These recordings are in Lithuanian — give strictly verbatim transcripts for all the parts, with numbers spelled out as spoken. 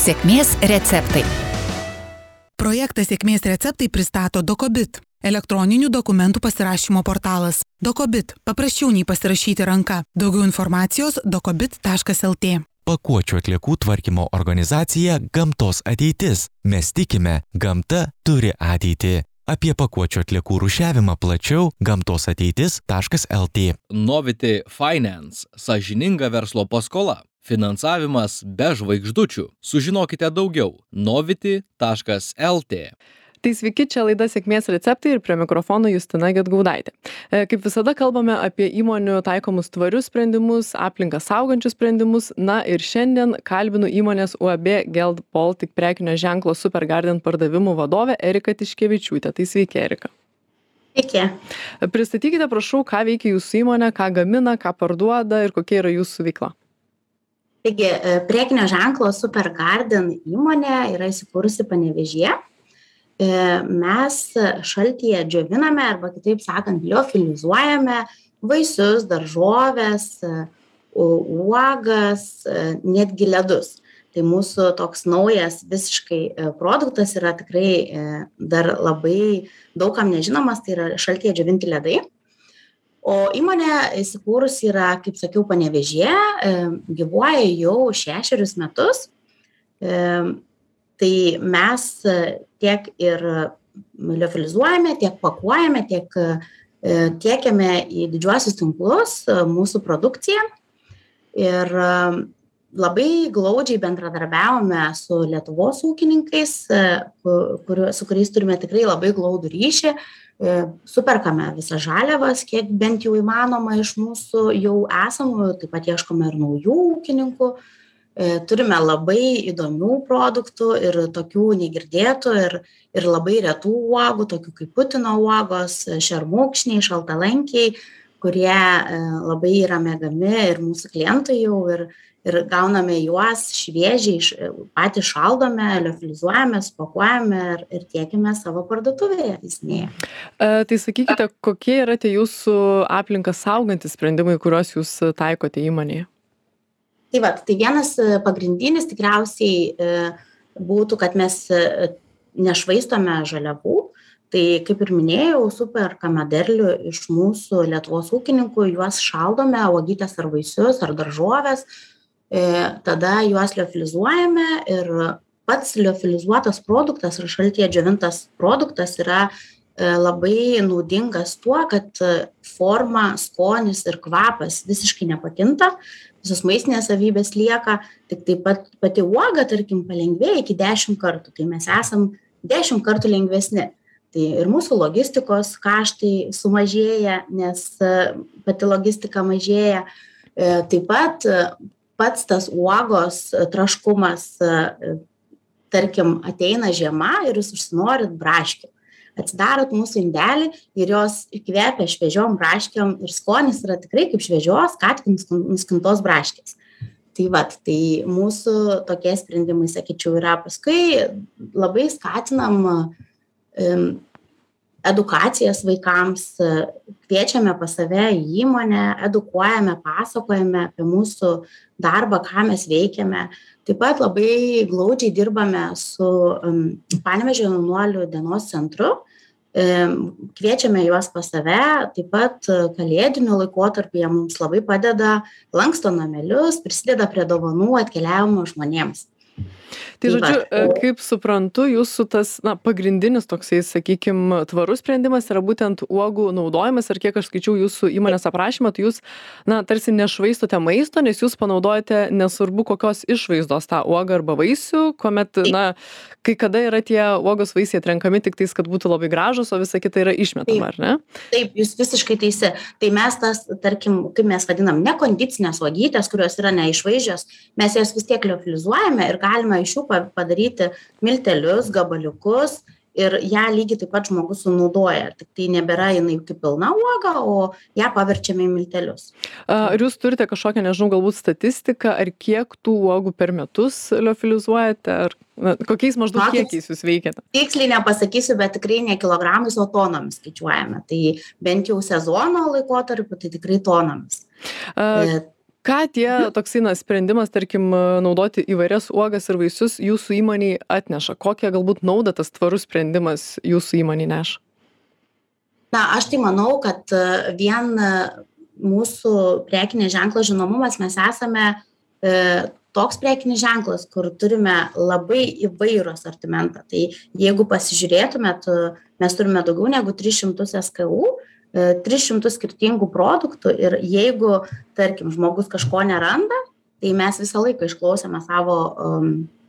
Sėkmės receptai. Projektą Sėkmės receptai pristato Dokobit, elektroninių dokumentų pasirašymo portalas. Dokobit – paprasčiau nei pasirašyti ranka. Daugiau informacijos dokobit taškas el tė. Pakuočių atliekų tvarkymo organizacija Gamtos ateitis. Mes tikime, gamta turi ateitį. Apie pakuočių atliekų rūšiavimą plačiau gamtos ateitis taškas el tė. Novity Finance – sąžininga verslo paskola. Finansavimas be žvaigždučių. Sužinokite daugiau. novity taškas el tė. Tai sveiki, čia laida Sėkmės receptai ir prie mikrofono Justina Gedgaudaitė. Kaip visada kalbame apie įmonių taikomus tvarius sprendimus, aplinką saugančius sprendimus. Na ir šiandien kalbinu įmonės U A B Geld Baltic prekinio ženklo Supergarden pardavimų vadovę Eriką Tiškevičiūtę. Tai sveiki, Erika. Sveiki. Pristatykite, prašau, ką veikia jūsų įmonė, ką gamina, ką parduoda ir kokia yra jūsų veikla. Taigi, prekinio ženklo Supergarden įmonė yra įsikūrusi Panevėžyje. Mes šaltyje džioviname arba kitaip sakant liofilizuojame vaisius, daržoves, uogas, netgi ledus. Tai mūsų toks naujas visiškai produktas yra tikrai dar labai daugam nežinomas, tai yra šaltyje džiovinti ledai. O įmonė įsikūrusi yra, kaip sakiau, Panevėžyje, gyvuoja jau šešerius metus. Tai mes tiek ir liofilizuojame, tiek pakuojame, tiek tiekiame į didžiuosius tinklus mūsų produkciją. Ir labai glaudžiai bendradarbiavome su Lietuvos ūkininkais, kur, su kuriais turime tikrai labai glaudų ryšį. Superkame visas žaliavas, kiek bent jau įmanoma iš mūsų jau esamų, taip pat ieškome ir naujų ūkininkų. Turime labai įdomių produktų ir tokių negirdėtų ir, ir labai retų uogų, tokių kaip putino uogos, šermukšniai, šaltalankiai, kurie labai yra mėgami ir mūsų klientai jau ir, ir gauname juos šviežiai, patys šaldome, liofilizuojame, spakuojame ir, ir tiekime savo parduotuvėje Disnėje. E, tai sakykite, kokie yra tie jūsų aplinką saugantys sprendimai, kuriuos jūs taikote įmonėje? Tai va, tai vienas pagrindinis tikriausiai būtų, kad mes nešvaistome žaliavų. Tai kaip ir minėjau, superkame derlių iš mūsų Lietuvos ūkininkų, juos šaldome, uogytes ar vaisius ar daržoves, tada juos liofilizuojame ir pats liofilizuotas produktas ar šaltyje džiovintas produktas yra labai naudingas tuo, kad forma, skonis ir kvapas visiškai nepakinta. Visos maistinės savybės lieka, tik taip pat pati uoga, tarkim, palengvėja iki dešimt kartų, tai mes esam dešimt kartų lengvesni. Tai ir mūsų logistikos kaštai sumažėja, nes pati logistika mažėja. Taip pat pats tas uogos traškumas, tarkim, ateina žiema ir jūs užsinorit braškių. Atsidarot mūsų indelį ir jos įkvepia šviežiom braškėm ir skonis yra tikrai kaip šviežios, ką tik nuskintos braškės. Tai vat, tai mūsų tokie sprendimai, sakyčiau, yra. Paskui labai skatinam um, edukacijas vaikams, kviečiame pas save į įmonę, edukuojame, pasakojame apie mūsų darbą, ką mes veikiame. Taip pat labai glaudžiai dirbame su um, Panevėžio jaunuolių dienos centru, um, kviečiame juos pas save, taip pat kalėdiniu laikotarpiu jie mums labai padeda, lanksto namelius, prisideda prie dovanų atkeliavimo žmonėms. Tai žodžiu, kaip suprantu, jūsų tas na, pagrindinis toksai, sakykime, tvarus sprendimas yra būtent uogų naudojimas ir kiek aš skaičiau jūsų įmonės aprašymą, tai jūs na, tarsi nešvaistote maisto, nes jūs panaudojate nesvarbu kokios išvaizdos tą uogą arba vaisių, kuomet, na, kai kada yra tie uogos vaisiai atrenkami tik tais, kad būtų labai gražus, o visa kita yra išmetama, ar ne? Taip, jūs visiškai teisi. Tai mes tas, tarkim, kaip mes vadinam, nekondicinės uogytės, kurios yra neišvaizdžios, mes jas vis tiek liofilizuojame ir galime iš jų padaryti miltelius, gabaliukus ir ją lygiai taip pat žmogus sunaudoja. Tik tai nebėra jinai kaip pilna uoga, o ją paverčiame į miltelius. Ar jūs turite kažkokią, nežinau, galbūt statistiką, ar kiek tų uogų per metus liofilizuojate, ar na, kokiais maždaug Matot, kiekiais jūs veikiate? Tiksliai nepasakysiu, bet tikrai ne kilogramais, o tonomis skaičiuojame. Tai bent jau sezono laikotarpiu, tai tikrai tonomis. A, Ką tie toksai na, sprendimas, tarkim, naudoti įvairias uogas ir vaisius jūsų įmoniai atneša? Kokią galbūt naudą tas tvarus sprendimas jūsų įmoniai neša? Na, aš tai manau, kad vien mūsų prekinės ženklo žinomumas, mes esame e, toks prekinis ženklas, kur turime labai įvairų asortimentą. Tai jeigu pasižiūrėtumėt, mes turime daugiau negu tris šimtus S K U, tris šimtus skirtingų produktų ir jeigu, tarkim, žmogus kažko neranda, tai mes visą laiką išklausome savo, um,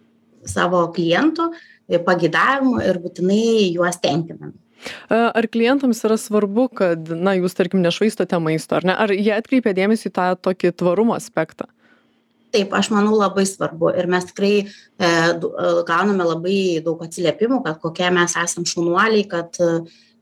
savo klientų pageidavimų ir būtinai juos tenkiname. Ar klientams yra svarbu, kad, na, jūs, tarkim, nešvaistote maisto, ar ne? Ar jie atkreipia dėmesį į tą tokį tvarumo aspektą? Taip, aš manau labai svarbu ir mes tikrai e, gauname labai daug atsiliepimų, kad kokie mes esam šaunuoliai, kad e,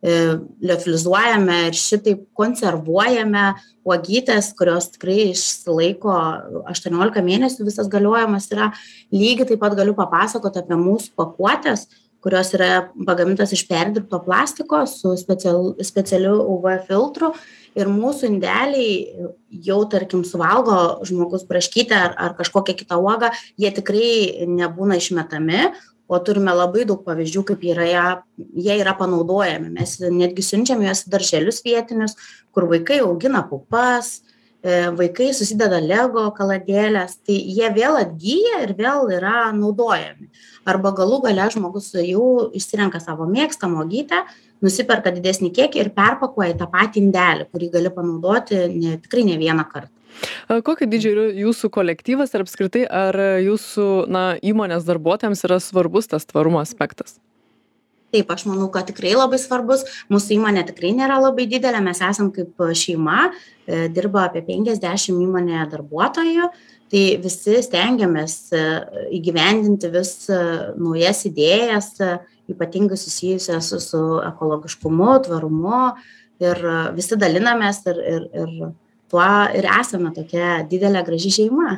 liofilizuojame ir šitaip konservuojame uogytes, kurios tikrai išsilaiko aštuoniolika mėnesių, visas galiojimas yra. Lygiai taip pat galiu papasakoti apie mūsų pakuotės, kurios yra pagamintas iš perdirbto plastiko su specialiu, specialiu U V filtru ir mūsų indeliai jau, tarkim, suvalgo žmogus braškytę ar, ar kažkokią kitą uogą, jie tikrai nebūna išmetami, o turime labai daug pavyzdžių, kaip yra, jie yra panaudojami. Mes netgi siunčiam juos į darželius vietinius, kur vaikai augina pupas, vaikai susideda Lego kaladėlės, tai jie vėl atgyja ir vėl yra naudojami. Arba galų gale žmogus jau išsirenka savo mėgstamą uogytę, nusiperka didesnį kiekį ir perpakuoja į tą patį indelį, kurį gali panaudoti ne, tikrai ne vieną kartą. Kokio dydžio yra jūsų kolektyvas ir apskritai ar jūsų na, įmonės darbuotojams yra svarbus tas tvarumo aspektas? Taip, aš manau, kad tikrai labai svarbus. Mūsų įmonė tikrai nėra labai didelė, mes esam kaip šeima, dirba apie penkiasdešimt įmonėje darbuotojų, tai visi stengiamės įgyvendinti vis naujas idėjas, ypatingai susijusias su, su ekologiškumu, tvarumu ir visi dalinamės ir, ir, ir tuo ir esame tokia didelė graži šeima.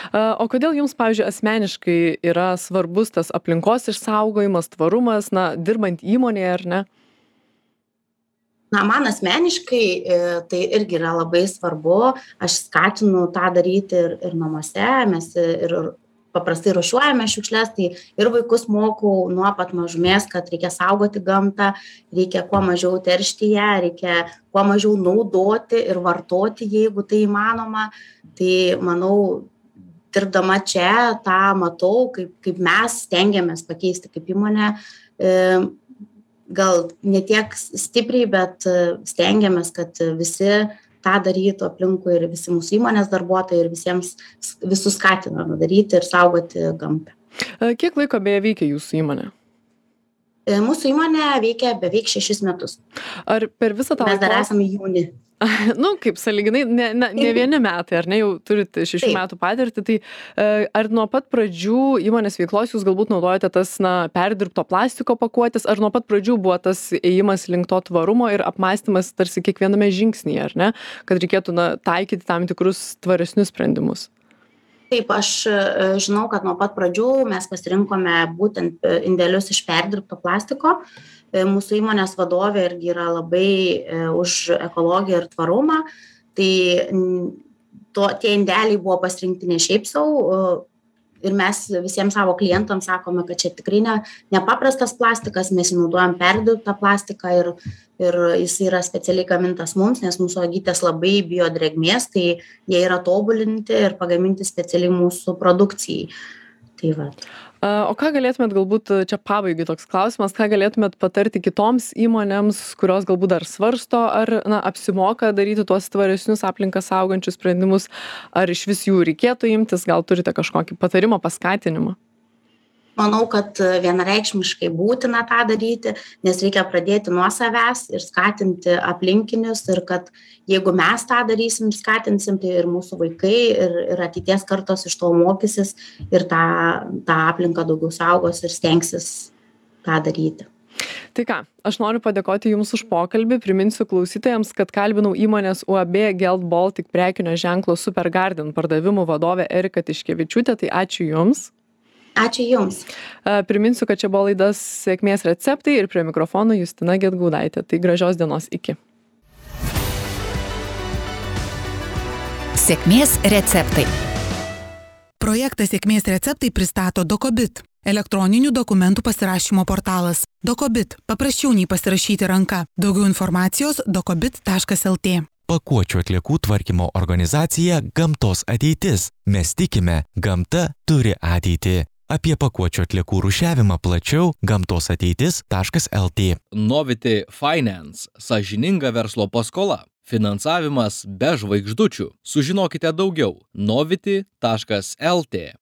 O kodėl jums, pavyzdžiui, asmeniškai yra svarbus tas aplinkos išsaugojimas, tvarumas, na, dirbant įmonėje, ar ne? Na, man asmeniškai tai irgi yra labai svarbu. Aš skatinu tą daryti ir, ir namuose, mes ir paprastai rušiuojame šiukšles, tai ir vaikus mokau nuo pat mažumės, kad reikia saugoti gamtą, reikia kuo mažiau teršti ją, reikia kuo mažiau naudoti ir vartoti, jeigu tai įmanoma. Tai, manau, dirbdama čia, tą matau, kaip, kaip mes stengiamės pakeisti kaip įmonė. Gal ne tiek stipriai, bet stengiamės, kad visi tą darytų aplinkui ir visi mūsų įmonės darbuotojai ir visiems visus skatiname daryti ir saugoti gamtą. Kiek laiko beje veikia jūsų įmonė? Mūsų įmonė veikia beveik šešis metus. Ar per visą tą Mes dar esame jauni. Nu, kaip sąlyginai, ne, ne, ne vieni metai, ar ne, jau turite šešių Taip. metų patirtį, tai ar nuo pat pradžių įmonės veiklos jūs galbūt naudojate tas, na, perdirbto plastiko pakuotis, ar nuo pat pradžių buvo tas ėjimas link to tvarumo ir apmąstymas tarsi kiekviename žingsnyje, ar ne, kad reikėtų, na, taikyti tam tikrus tvaresnius sprendimus? Taip, aš žinau, kad nuo pat pradžių mes pasirinkome būtent indelius iš perdirbto plastiko. Mūsų įmonės vadovė irgi yra labai už ekologiją ir tvarumą. Tai to, tie indeliai buvo pasirinkti ne šiaip savo ir mes visiems savo klientams sakome, kad čia tikrai ne, nepaprastas plastikas, mes naudojam perdirbtą plastiką ir, ir jis yra specialiai gamintas mums, nes mūsų uogytės labai bijo drėgmės, tai jie yra tobulinti ir pagaminti specialiai mūsų produkcijai. Tai va. O ką galėtumėt galbūt, čia pabaigai toks klausimas, ką galėtumėt patarti kitoms įmonėms, kurios galbūt dar svarsto, ar na, apsimoka daryti tuos tvaresnius aplinką saugančius sprendimus, ar iš vis jų reikėtų imtis, gal turite kažkokį patarimą, paskatinimą? Manau, kad vienareikšmiškai būtina tą daryti, nes reikia pradėti nuo savęs ir skatinti aplinkinius ir kad jeigu mes tą darysim ir skatinsim, tai ir mūsų vaikai ir, ir ateities kartos iš to mokysis ir tą, tą aplinką daugiau saugos ir stengsis tą daryti. Tai ką, aš noriu padėkoti Jums už pokalbį, priminsiu klausytojams, kad kalbinau įmonės U A B Geld Baltic prekinio ženklo Supergarden pardavimų vadovę Eriką Tiškevičiūtę, tai ačiū Jums. Ačiū Jums. Priminsiu, kad čia buvo laidas Sėkmės receptai ir prie mikrofono Justina Gedgaudaitė. Tai gražios dienos, iki. Sėkmės receptai. Projektą Sėkmės receptai pristato Dokobit, elektroninių dokumentų pasirašymo portalas. Dokobit, paprasčiau nei pasirašyti ranka. Daugiau informacijos dokobit taškas lt. Pakuočių atliekų tvarkymo organizacija Gamtos ateitis. Mes tikime, gamta turi ateitį. Apie pakuočių atliekų rūšiavimą plačiau gamtos ateitis taškas lt. Novity Finance – sąžininga verslo paskola. Finansavimas be žvaigždučių. Sužinokite daugiau novity taškas lt.